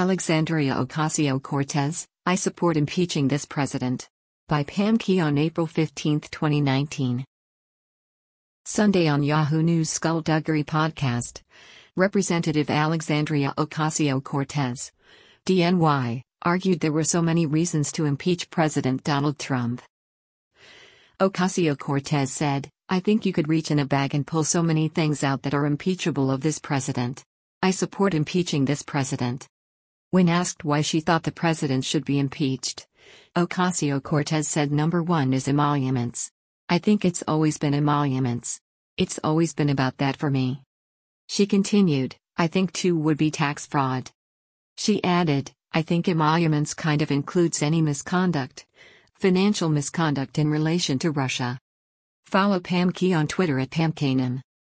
Alexandria Ocasio-Cortez, I support impeaching this president. By Pam Key on April 15, 2019. Sunday on Yahoo News Skullduggery Podcast. Representative Alexandria Ocasio-Cortez, DNY, argued there were so many reasons to impeach President Donald Trump. Ocasio-Cortez said, I think you could reach in a bag and pull so many things out that are impeachable of this president. I support impeaching this president. When asked why she thought the president should be impeached, Ocasio-Cortez said number one is emoluments. I think it's always been emoluments. It's always been about that for me. She continued, I think two would be tax fraud. She added, I think emoluments kind of includes any misconduct, financial misconduct in relation to Russia. Follow Pam Key on Twitter at PamKanem.